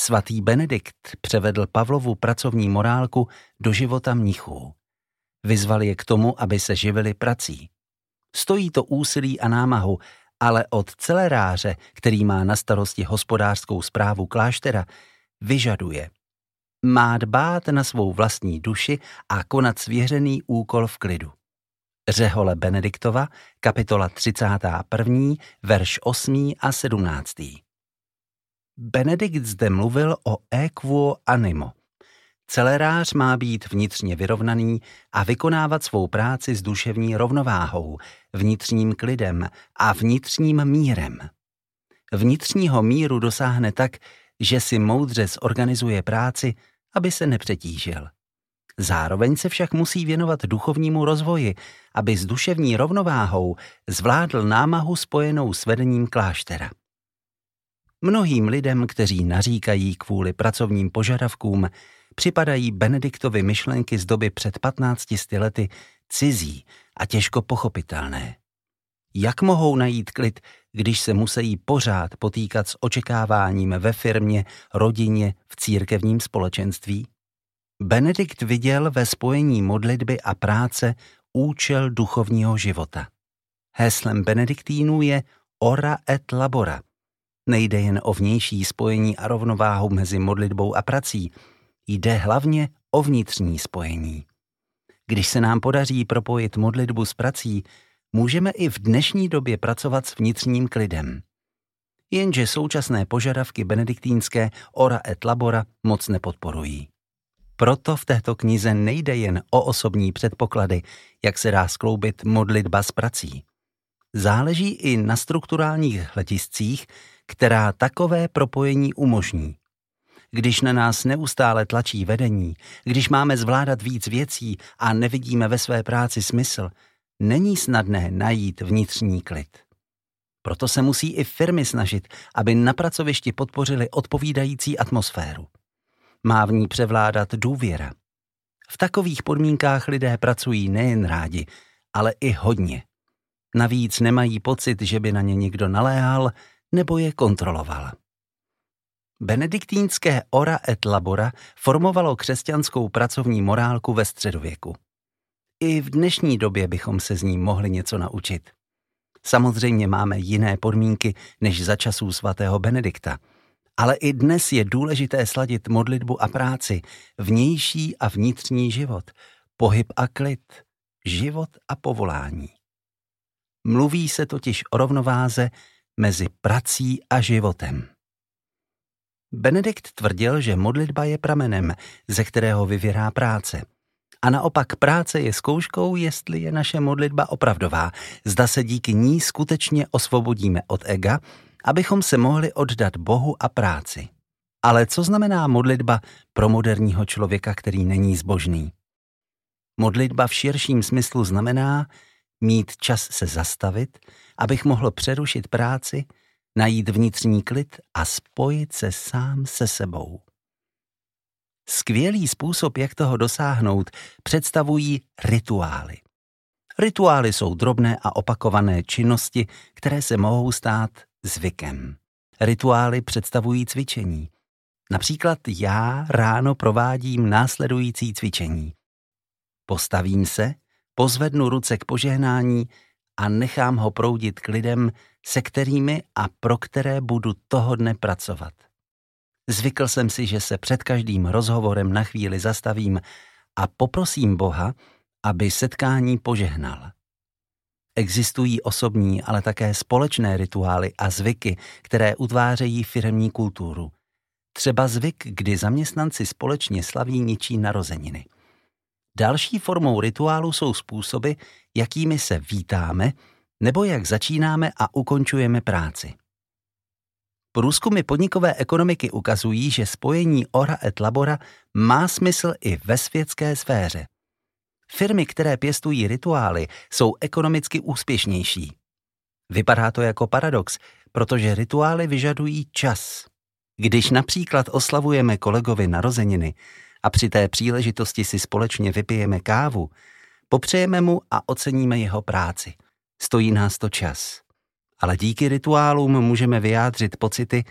Svatý Benedikt převedl Pavlovu pracovní morálku do života mnichů. Vyzval je k tomu, aby se živili prací. Stojí to úsilí a námahu, ale od celeráře, který má na starosti hospodářskou správu kláštera, vyžaduje. Má dbát na svou vlastní duši a konat svěřený úkol v klidu. Řehole Benediktova, kapitola 31., verš 8. a 17. Benedikt zde mluvil o equo animo. Celerář má být vnitřně vyrovnaný a vykonávat svou práci s duševní rovnováhou, vnitřním klidem a vnitřním mírem. Vnitřního míru dosáhne tak, že si moudře zorganizuje práci, aby se nepřetížil. Zároveň se však musí věnovat duchovnímu rozvoji, aby s duševní rovnováhou zvládl námahu spojenou s vedením kláštera. Mnohým lidem, kteří naříkají kvůli pracovním požadavkům, připadají Benediktovy myšlenky z doby před 15 lety cizí a těžko pochopitelné. Jak mohou najít klid, když se musí pořád potýkat s očekáváním ve firmě, rodině, v církevním společenství? Benedikt viděl ve spojení modlitby a práce účel duchovního života. Heslem benediktínů je ora et labora. Nejde jen o vnější spojení a rovnováhu mezi modlitbou a prací, jde hlavně o vnitřní spojení. Když se nám podaří propojit modlitbu s prací, můžeme i v dnešní době pracovat s vnitřním klidem. Jenže současné požadavky benediktínské ora et labora moc nepodporují. Proto v této knize nejde jen o osobní předpoklady, jak se dá skloubit modlitba s prací. Záleží i na strukturálních hlediscích, která takové propojení umožní. Když na nás neustále tlačí vedení, když máme zvládat víc věcí a nevidíme ve své práci smysl, není snadné najít vnitřní klid. Proto se musí i firmy snažit, aby na pracovišti podpořili odpovídající atmosféru. Má v ní převládat důvěra. V takových podmínkách lidé pracují nejen rádi, ale i hodně. Navíc nemají pocit, že by na ně někdo naléhal nebo je kontroloval. Benediktínské ora et labora formovalo křesťanskou pracovní morálku ve středověku. I v dnešní době bychom se z ní mohli něco naučit. Samozřejmě máme jiné podmínky než za časů svatého Benedikta, ale i dnes je důležité sladit modlitbu a práci, vnější a vnitřní život, pohyb a klid, život a povolání. Mluví se totiž o rovnováze mezi prací a životem. Benedikt tvrdil, že modlitba je pramenem, ze kterého vyvěrá práce. A naopak práce je zkouškou, jestli je naše modlitba opravdová, zda se díky ní skutečně osvobodíme od ega, abychom se mohli oddat Bohu a práci. Ale co znamená modlitba pro moderního člověka, který není zbožný? Modlitba v širším smyslu znamená mít čas se zastavit, abych mohl přerušit práci, najít vnitřní klid a spojit se sám se sebou. Skvělý způsob, jak toho dosáhnout, představují rituály. Rituály jsou drobné a opakované činnosti, které se mohou stát zvykem. Rituály představují cvičení. Například já ráno provádím následující cvičení. Postavím se, pozvednu ruce k požehnání a nechám ho proudit k lidem, se kterými a pro které budu toho dne pracovat. Zvykl jsem si, že se před každým rozhovorem na chvíli zastavím a poprosím Boha, aby setkání požehnal. Existují osobní, ale také společné rituály a zvyky, které utvářejí firemní kulturu. Třeba zvyk, kdy zaměstnanci společně slaví něčí narozeniny. Další formou rituálu jsou způsoby, jakými se vítáme, nebo jak začínáme a ukončujeme práci. Průzkumy podnikové ekonomiky ukazují, že spojení ora et labora má smysl i ve světské sféře. Firmy, které pěstují rituály, jsou ekonomicky úspěšnější. Vypadá to jako paradox, protože rituály vyžadují čas. Když například oslavujeme kolegovi narozeniny a při té příležitosti si společně vypijeme kávu, popřejeme mu a oceníme jeho práci. Stojí nás to čas. Ale díky rituálům můžeme vyjádřit pocity,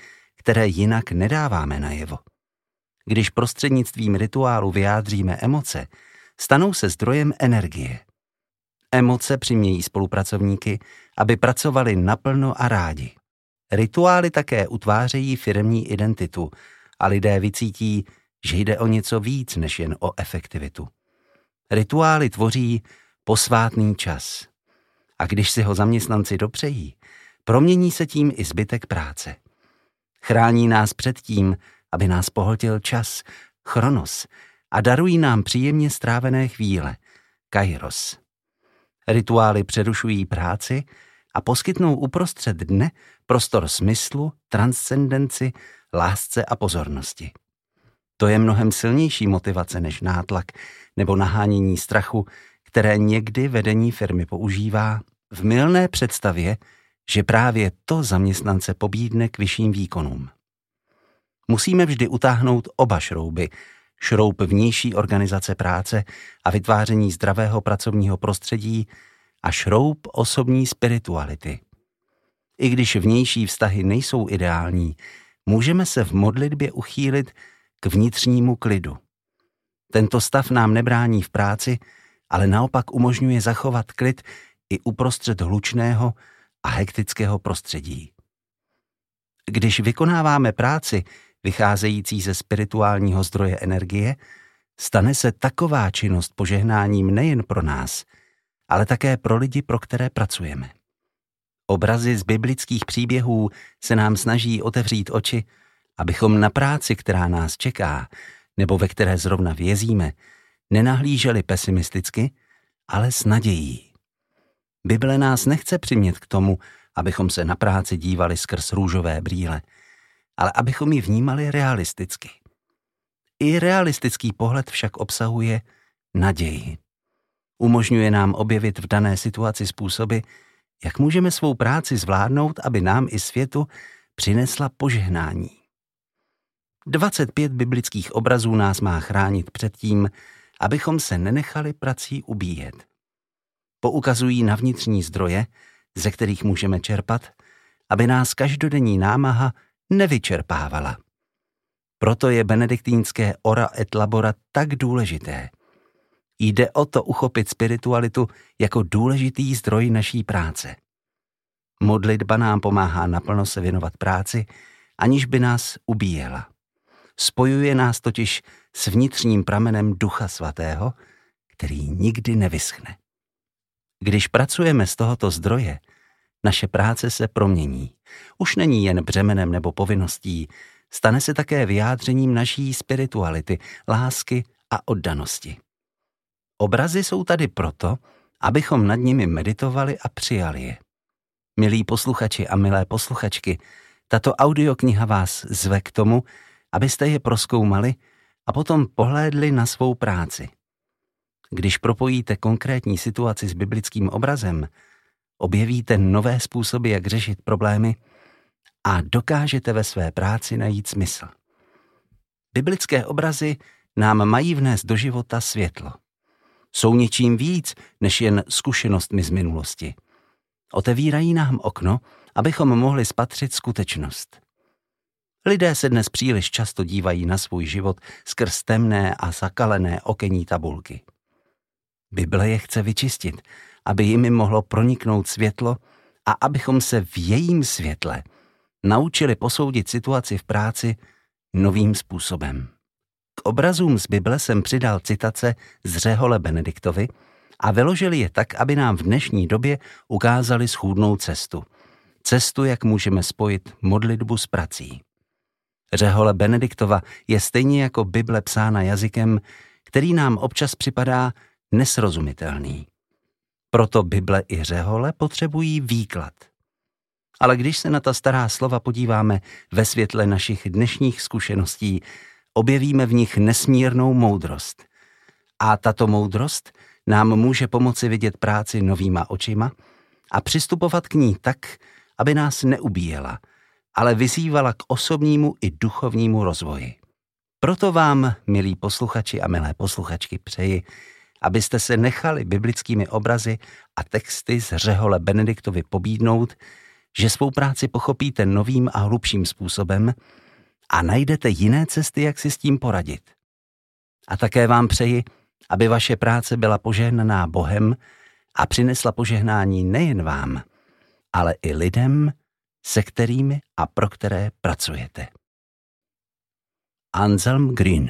které jinak nedáváme najevo. Když prostřednictvím rituálu vyjádříme emoce, stanou se zdrojem energie. Emoce přimějí spolupracovníky, aby pracovali naplno a rádi. Rituály také utvářejí firemní identitu a lidé vycítí, že jde o něco víc než jen o efektivitu. Rituály tvoří posvátný čas. A když si ho zaměstnanci dopřejí, promění se tím i zbytek práce. Chrání nás před tím, aby nás pohltil čas, chronos, a darují nám příjemně strávené chvíle, kairos. Rituály přerušují práci a poskytnou uprostřed dne prostor smyslu, transcendenci, lásce a pozornosti. To je mnohem silnější motivace než nátlak nebo nahánění strachu, které někdy vedení firmy používá v mylné představě, že právě to zaměstnance pobídne k vyšším výkonům. Musíme vždy utáhnout oba šrouby, šroub vnější organizace práce a vytváření zdravého pracovního prostředí a šroub osobní spirituality. I když vnější vztahy nejsou ideální, můžeme se v modlitbě uchýlit k vnitřnímu klidu. Tento stav nám nebrání v práci, ale naopak umožňuje zachovat klid i uprostřed hlučného a hektického prostředí. Když vykonáváme práci vycházející ze spirituálního zdroje energie, stane se taková činnost požehnáním nejen pro nás, ale také pro lidi, pro které pracujeme. Obrazy z biblických příběhů se nám snaží otevřít oči, abychom na práci, která nás čeká, nebo ve které zrovna vězíme, nenahlíželi pesimisticky, ale s nadějí. Bible nás nechce přimět k tomu, abychom se na práci dívali skrz růžové brýle, ale abychom ji vnímali realisticky. I realistický pohled však obsahuje naději. Umožňuje nám objevit v dané situaci způsoby, jak můžeme svou práci zvládnout, aby nám i světu přinesla požehnání. 25 biblických obrazů nás má chránit před tím, abychom se nenechali prací ubíjet. Poukazují na vnitřní zdroje, ze kterých můžeme čerpat, aby nás každodenní námaha nevyčerpávala. Proto je benediktínské ora et labora tak důležité. Jde o to uchopit spiritualitu jako důležitý zdroj naší práce. Modlitba nám pomáhá naplno se věnovat práci, aniž by nás ubíjela. Spojuje nás totiž s vnitřním pramenem Ducha Svatého, který nikdy nevyschne. Když pracujeme z tohoto zdroje, naše práce se promění. Už není jen břemenem nebo povinností, stane se také vyjádřením naší spirituality, lásky a oddanosti. Obrazy jsou tady proto, abychom nad nimi meditovali a přijali je. Milí posluchači a milé posluchačky, tato audiokniha vás zve k tomu, abyste je prozkoumali a potom pohlédli na svou práci. Když propojíte konkrétní situaci s biblickým obrazem, objevíte nové způsoby, jak řešit problémy a dokážete ve své práci najít smysl. Biblické obrazy nám mají vnést do života světlo. Jsou něčím víc než jen zkušenostmi z minulosti. Otevírají nám okno, abychom mohli spatřit skutečnost. Lidé se dnes příliš často dívají na svůj život skrz temné a zakalené okenní tabulky. Bible je chce vyčistit, aby jimi mohlo proniknout světlo a abychom se v jejím světle naučili posoudit situaci v práci novým způsobem. K obrazům z Bible jsem přidal citace z Řehole Benediktovi a vyložil je tak, aby nám v dnešní době ukázali schůdnou cestu. Cestu, jak můžeme spojit modlitbu s prací. Řehole Benediktova je stejně jako Bible psána jazykem, který nám občas připadá nesrozumitelný. Proto Bible i řehole potřebují výklad. Ale když se na ta stará slova podíváme ve světle našich dnešních zkušeností, objevíme v nich nesmírnou moudrost. A tato moudrost nám může pomoci vidět práci novýma očima a přistupovat k ní tak, aby nás neubíjela, ale vyzývala k osobnímu i duchovnímu rozvoji. Proto vám, milí posluchači a milé posluchačky, přeji, abyste se nechali biblickými obrazy a texty z Řehole Benediktovy pobídnout, že svou práci pochopíte novým a hlubším způsobem a najdete jiné cesty, jak si s tím poradit. A také vám přeji, aby vaše práce byla požehnaná Bohem a přinesla požehnání nejen vám, ale i lidem, se kterými a pro které pracujete. Anselm Green.